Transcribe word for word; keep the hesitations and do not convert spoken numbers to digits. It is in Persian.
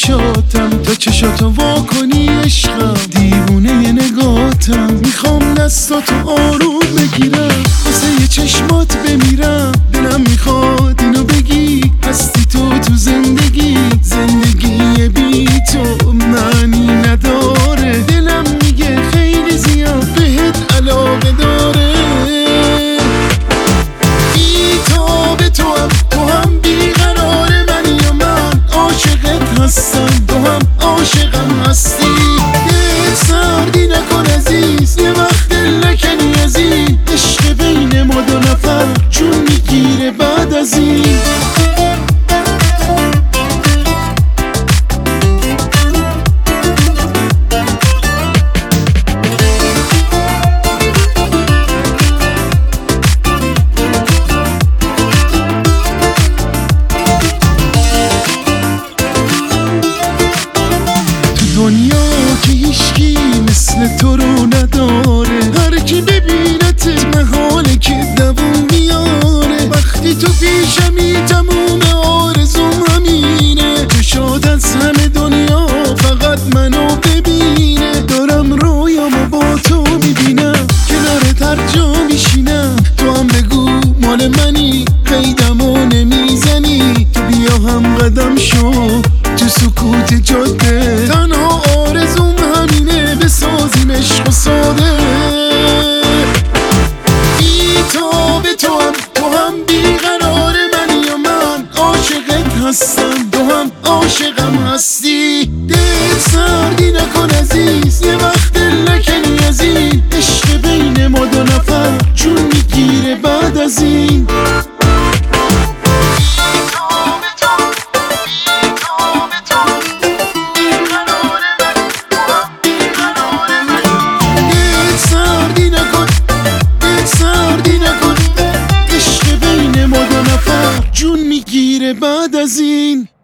چشاتم تا چشاتو وا کنی عشقم، دیوونه ی نگاتم، میخوام دستاتو آروم بگیرم، واسه یه چشمات بمیرم، دلم میخواد اینو بگی هستی تو تو زندگی، زندگی بی تو معنی نداره، دلم میگه خیلی زیاد بهت علاقه داره، بی تو به تو هم تو هم بیقرار منی و من عاشقت هستم، تو هم عاشقم هستی، دل سردی نکن عزیز، یه وقت دل نکنی عزیز، عشق بین ما دو نفر چون میگیره بعد از این. دنیا که هیچکی مثل تو رو نداره، هر کی ببینت محاله که دووم بیاره، وقتی تو پیشمی تموم آرزوم همینه، چشات از همه دنیا فقط منو ببینه، دارم رویامو با تو میبینم، کنارت هر جا میشینم، تو هم بگو مال منی، قیدمو نمیزنی، تو بیا هم قدم شو تو سکوت جاده، تنها آرزوم همینه بسازیم عشق و ساده، بی تو به تو هم تو هم بیقرار منی و من عاشقت هستم، تو هم عاشقم هستی، دل سردی نکن عزیز، یه وقت دل نکنی عزیز، عشق بین ما دو نفر چون میگیره بعد از این. جون میگیره بعد از این.